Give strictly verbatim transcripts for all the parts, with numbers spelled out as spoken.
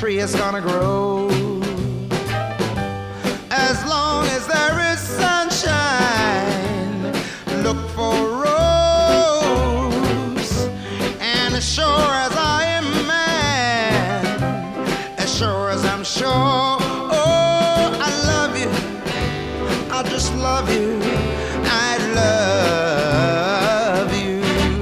tree is gonna grow. As long as there is sunshine, look for rose. And as sure as I am man, as sure as I'm sure, oh, I love you, I just love you, I love you.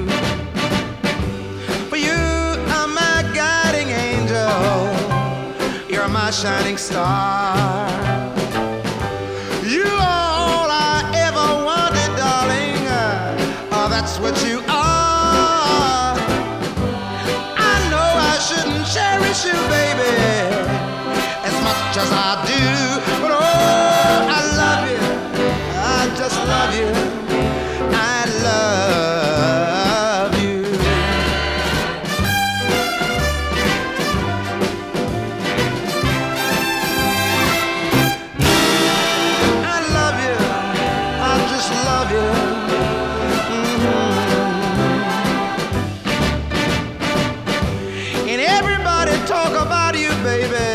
For you are my guiding angel, you're my shining star. You are all I ever wanted, darling, oh, that's what you are. I know I shouldn't cherish you, baby, as much as I do, but oh, I love you, I just love you, I love you. I love you, I just love you. Mm-hmm. And everybody talk about you, baby.